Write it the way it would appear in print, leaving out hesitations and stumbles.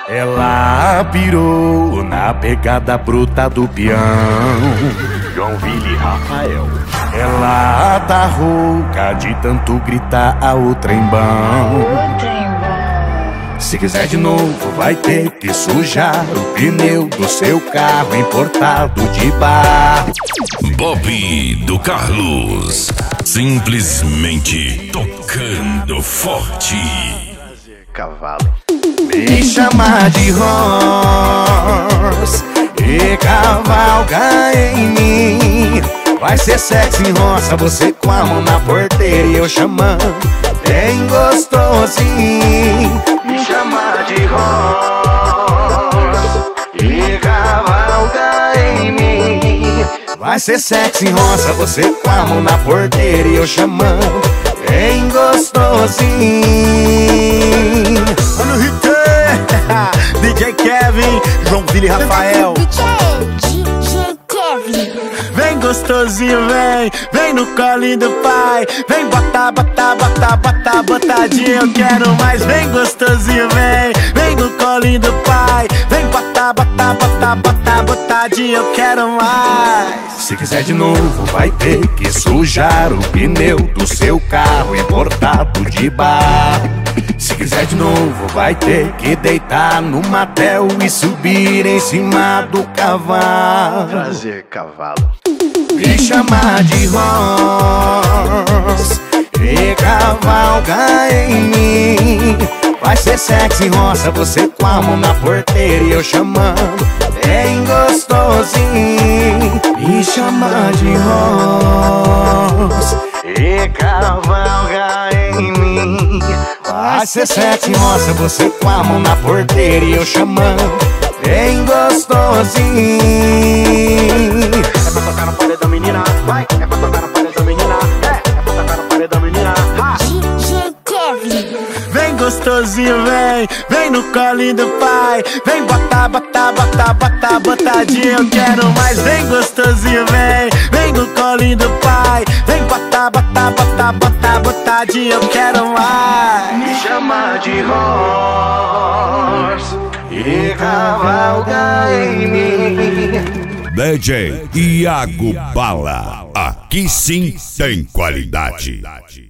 Ela pirou na pegada bruta do peão, Joãoville Rafael. Ela tá rouca de tanto gritar ao trembão. Se quiser de novo vai ter que sujar o pneu do seu carro importado de barro. Bob do Carlos, simplesmente tocando forte. Cavalo. Me chama de Horse e cavalga em mim. Vai ser sexy roça, você com a mão na porteira e eu chamando bem gostosinho. Me chama de Horse e cavalga em mim. Vai ser sexy roça, você com a mão na porteira e eu chamando bem gostosinho. Olha o hit, DJ Kevin, Joãoville Rafael. DJ Kevin. Vem gostosinho, vem no colinho do pai. Vem botar, botadinha, eu quero mais. Vem gostosinho, vem no colinho do pai. Vem botar, botadinha, eu quero mais. Se quiser de novo vai ter que sujar o pneu do seu carro importado de barro. Se quiser de novo vai ter que deitar no motel e subir em cima do cavalo. Trazer cavalo. Me chamar de Horse e cavalga em mim. Vai ser sexy roça, você com a mão na porteira e eu chamando bem gostosinho. Me chamar de Horse e cavalga em mim. Vai ser sexy roça, você com a mão na porteira e eu chamando bem gostosinho. É pra tocar no paredão, menina, vai. É pra tocar no paredão, menina, é pra tocar no paredão, menina, ha. DJ Kevin. Vem gostosinho, vem no colinho do pai. Vem botar, botadinha, eu quero mais. Vem gostosinho, vem no colinho do pai. Vem botar, botadinha, eu quero mais. Me chama de Horse e cavalga em mim. DJ Iago Bala, aqui sim tem qualidade.